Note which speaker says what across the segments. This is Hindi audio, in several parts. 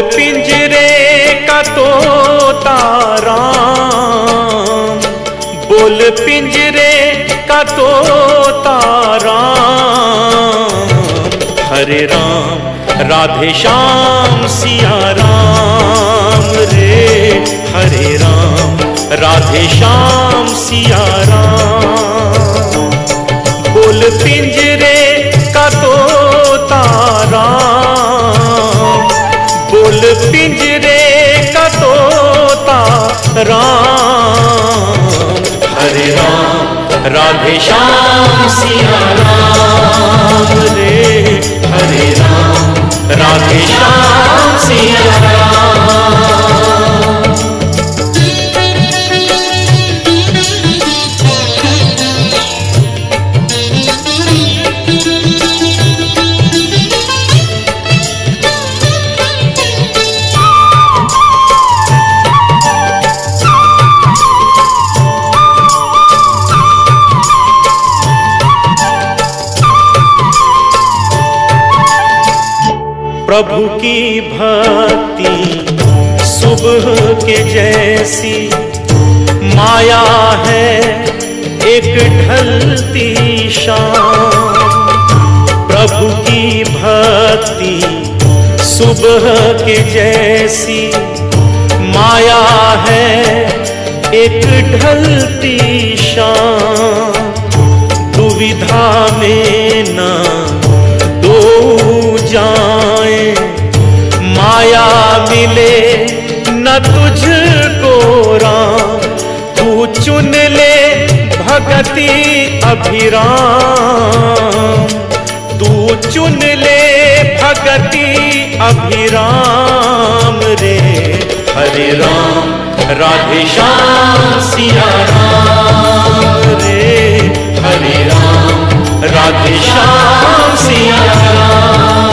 Speaker 1: पिंजरे का तोता राम, बोल पिंजरे का तोता राम। हरे राम राधे श्याम सिया राम रे, हरे राम राधे श्याम सिया राम। बोल पिंजरे का तोता राम, बोल पिंजरे का तोता राम। हरे राम राधे श्याम सिया राम रे, हरे राम राधे श्याम सिया राम। प्रभु की भक्ति सुबह के जैसी, माया है एक ढलती शाम। प्रभु की भक्ति सुबह के जैसी, माया है एक ढलती शाम। दुविधा में न दो जाए, माया मिले न तुझको राम। तू चुन ले भगति अभिराम, तू चुन ले भगति अभिराम रे। हरे राम राधे श्याम सिया राम रे, हरे राम राधे श्याम सिया राम।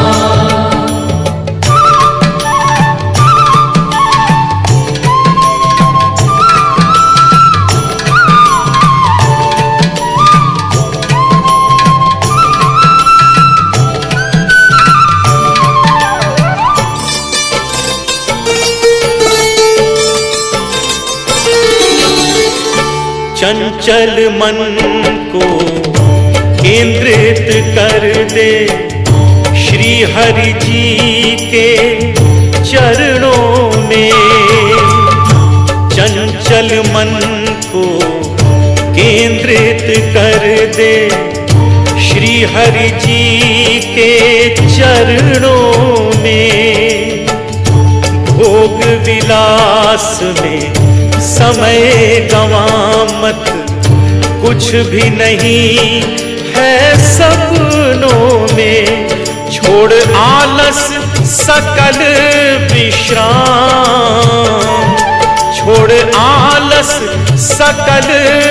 Speaker 1: चंचल मन को केंद्रित कर दे श्री हरि जी के चरणों में। चंचल मन को केंद्रित कर दे श्री हरि जी के चरणों में। भोग विलास में समय गवा मत, कुछ भी नहीं है सपनों में। छोड़ आलस सकल विश्राम, छोड़ आलस सकल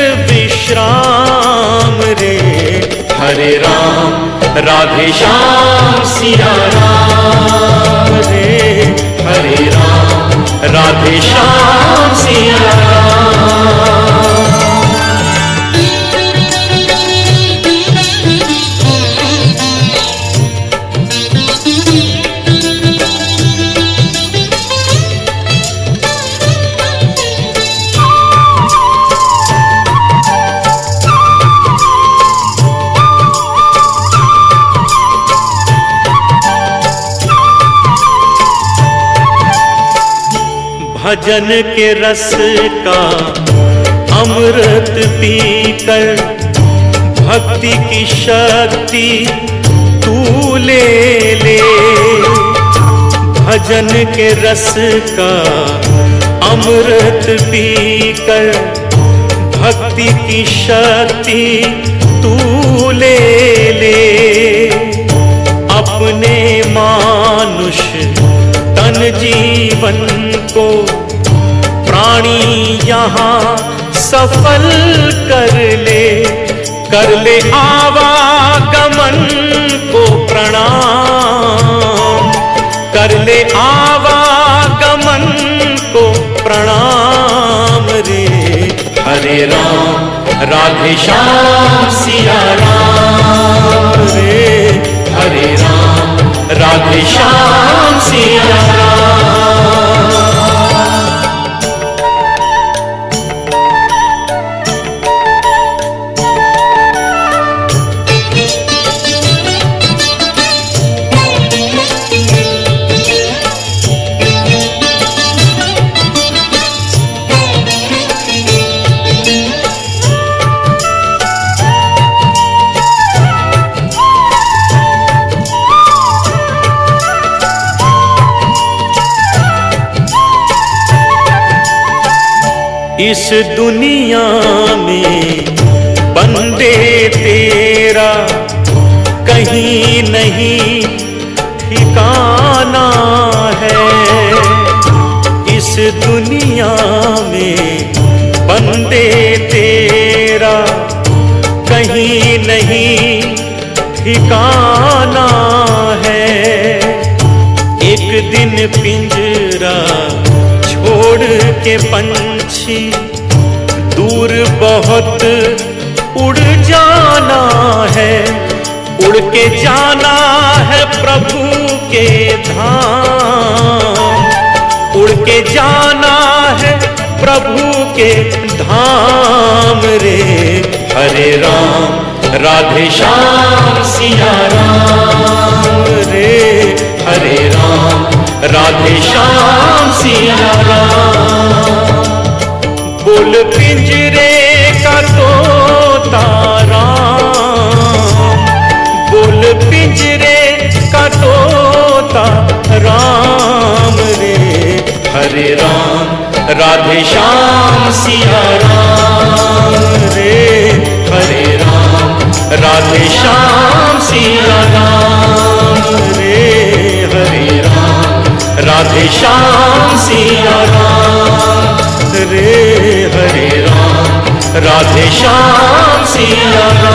Speaker 1: विश्राम रे। हरे राम राधे श्याम सिया राम रे, हरे राम राधे श्याम सिया राम। भजन के रस का अमृत पीकर, भक्ति की शक्ति तू ले ले। भजन के रस का अमृत पीकर, भक्ति की शक्ति तू ले ले। अपने मानुष तन जीवन को प्राणी यहाँ सफल कर ले। कर ले आवागमन को प्रणाम, कर ले आवागमन को प्रणाम रे। हरे राम राधे श्याम सिया राम रे, हरे राम राधे श्याम सिया राम। इस दुनिया में बंदे तेरा कहीं नहीं ठिकाना है। इस दुनिया में बंदे तेरा कहीं नहीं ठिकाना है। एक दिन पिंजरा छोड़ के पंछी दूर बहुत उड़ जाना है। उड़ के जाना है प्रभु के धाम, उड़ के जाना है प्रभु के धाम रे। हरे राम राधे श्याम सिया राम रे। हरे राम राधे श्याम सिया राम। बोल पिंजरे का तोता राम, बोल पिंजरे का तोता राम रे। हरे राम राधे श्याम सिया राम रे। हरे राम राधे श्याम सिया राम रे। हरे राम राधे श्याम सिया राम रे। हरे राम राधे श्याम सिया राम।